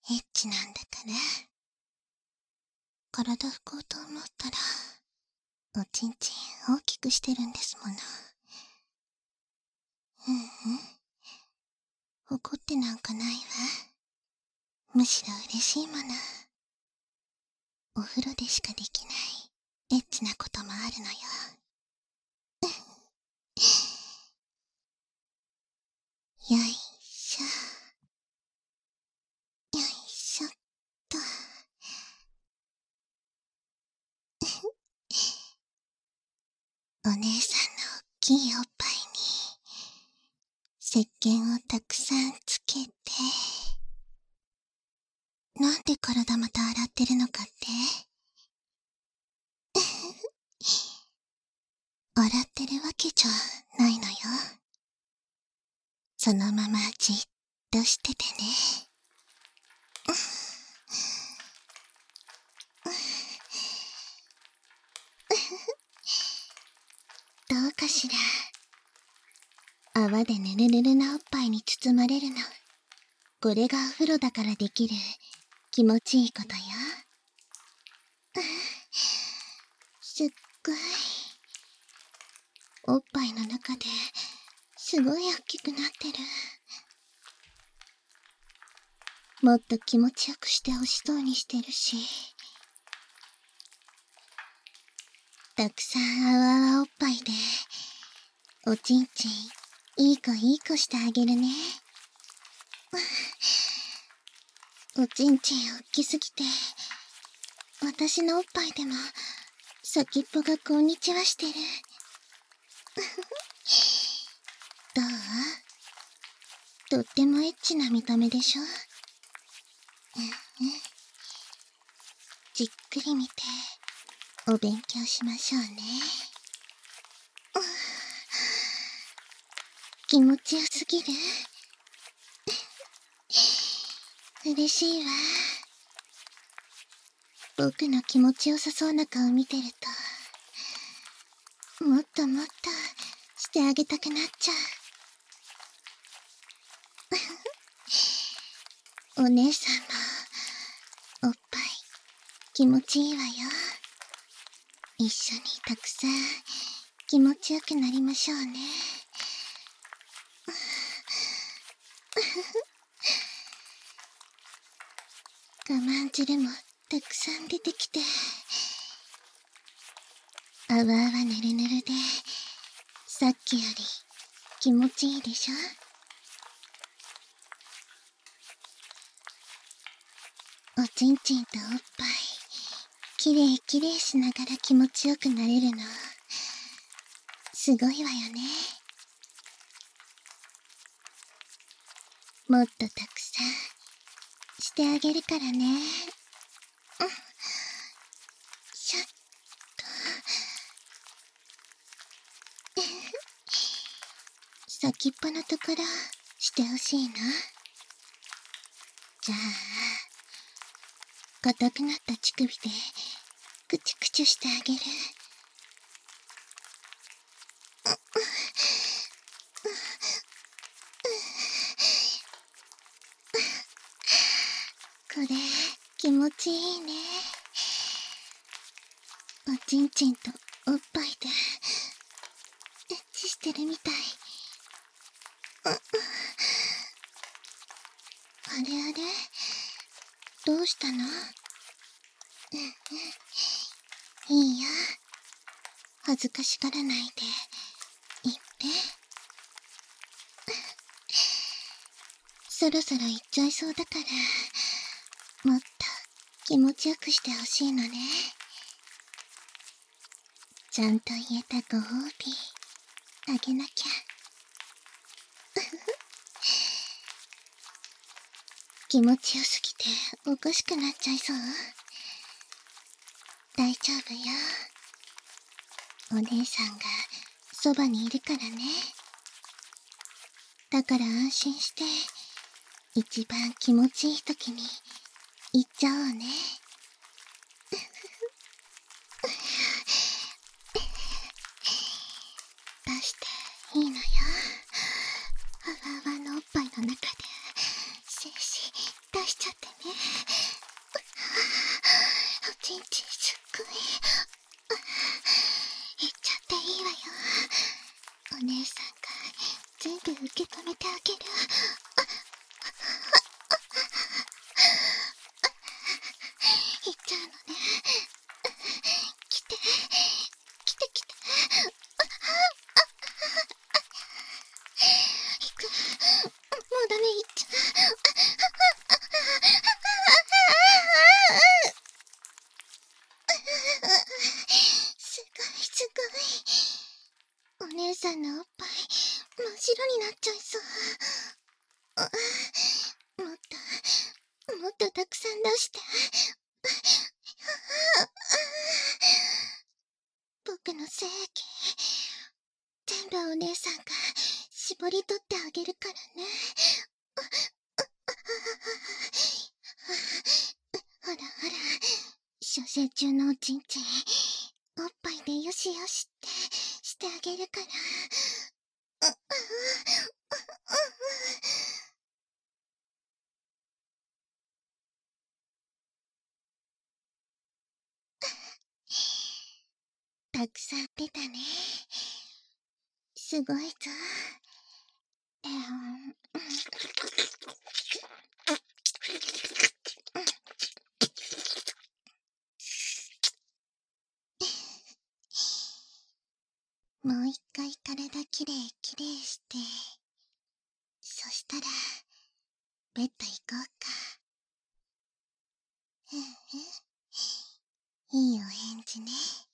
エッチなんだから。体拭こうと思ったら、おちんちん大きくしてるんですもの。怒ってなんかないわ。むしろ嬉しいもの。お風呂でしかできないエッチなこともあるのよ。よいしょ。よいしょっと。お姉さんの大きいおっぱいに、石鹸をたくさんつけて、なんで体また洗ってるのかって洗ってるわけじゃないのよ。そのままじっとしててね。どうかしら。泡でぬるぬるなおっぱいに包まれるの。これがお風呂だからできる気持ちいいことよ。すっごい。おっぱいの中ですごい大きくなってる。もっと気持ちよくしてほしそうにしてるし。たくさんあわあわおっぱいで、おちんちん、いい子いい子してあげるね。おちんちん大きすぎて、私のおっぱいでも、先っぽがこんにちはしてる。どう？とってもエッチな見た目でしょ？じっくり見て、お勉強しましょうね。気持ちよすぎる？嬉しいわ。僕の気持ちよさそうな顔見てると、もっともっとしてあげたくなっちゃう。お姉さんも、おっぱい、気持ちいいわよ。一緒にたくさん気持ちよくなりましょうね。我慢汁もたくさん出てきて、あわあわぬるぬるで、さっきより気持ちいいでしょ？おちんちんとおっぱい、きれいきれいしながら気持ちよくなれるの、すごいわよね。もっとたくさんしてあげるからね。しょっと。先っぽのところしてほしいな。じゃあ、硬くなった乳首でクチュクチュしてあげる。これ気持ちいいね。おちんちんとおっぱいでエッチしてるみたい。あれあれ、どうしたの？いいよ、恥ずかしがらないで言って。そろそろ行っちゃいそうだから、もっと気持ちよくしてほしいのね。ちゃんと言えたご褒美あげなきゃ。気持ちよすぎておかしくなっちゃいそう？大丈夫よ。お姉さんがそばにいるからね。だから安心して一番気持ちいい時に行っちゃおうね。出していいのよ。あわあわのおっぱいの中で精子出しちゃってね。 とたくさん出して。僕の精液、全部お姉さんが絞り取ってあげるからね。ほらほら、射精中のおちんちん、おっぱいでよしよしってしてあげるから。たくさん出たね。すごいぞ。もう一回体きれいきれいして、そしたらベッド行こうか。うんうん、いいお返事ね。